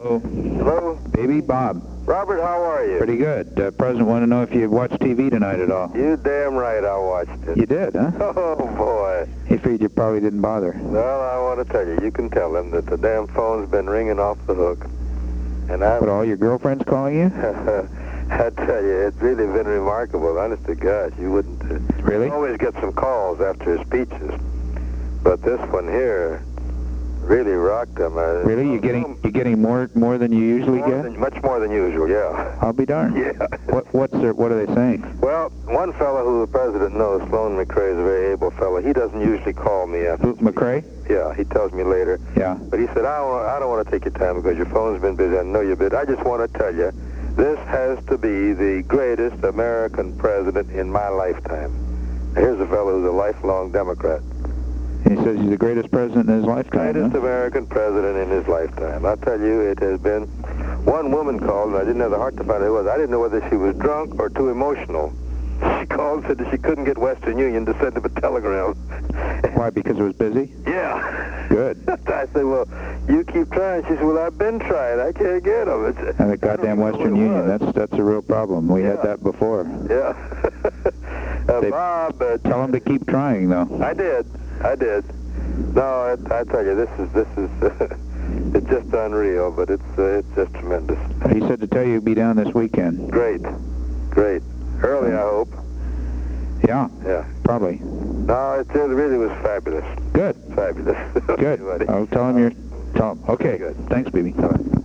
Hello. Hello? Baby, Bob. Robert, how are you? Pretty good. President wanted to know if you watched TV tonight at all. You damn right I watched it. You did, huh? Oh, boy. He figured you probably didn't bother. Well, I want to tell you, you can tell him that the damn phone's been ringing off the hook. And But all your girlfriends calling you? I tell you, it's really been remarkable. Honest to gosh, you wouldn't... Really? You always get some calls after his speeches. But this one here really rocked him. Really? You're getting more than you usually get? Much more than usual, yeah. I'll be darned. Yeah. What are they saying? Well, one fellow who the president knows, Sloan McRae, is a very able fellow. He doesn't usually call me after. McRae? Yeah, he tells me later. Yeah. But he said, I don't want to take your time because your phone's been busy. I know you're busy. I just want to tell you, this has to be the greatest American president in my lifetime. Here's a fellow who's a lifelong Democrat. And he says he's the greatest president in his lifetime, Greatest huh? American president in his lifetime. I'll tell you, it has been... One woman called, and I didn't have the heart to find out who it was. I didn't know whether she was drunk or too emotional. She called and said that she couldn't get Western Union to send him a telegram. Why, because it was busy? Yeah. Good. I said, well, you keep trying. She said, well, I've been trying. I can't get them. And the goddamn Western Union, that's a real problem. We had that before. Yeah. Bob... Tell them to keep trying, though. I did. No, I tell you, this is it's just unreal, but it's just tremendous. He said to tell you he'd be down this weekend. Great. Early, I hope. Yeah. Yeah. Probably. No, it really was fabulous. Good. Fabulous. Good. Okay, I'll tell him Okay. Good. Thanks, baby. All right.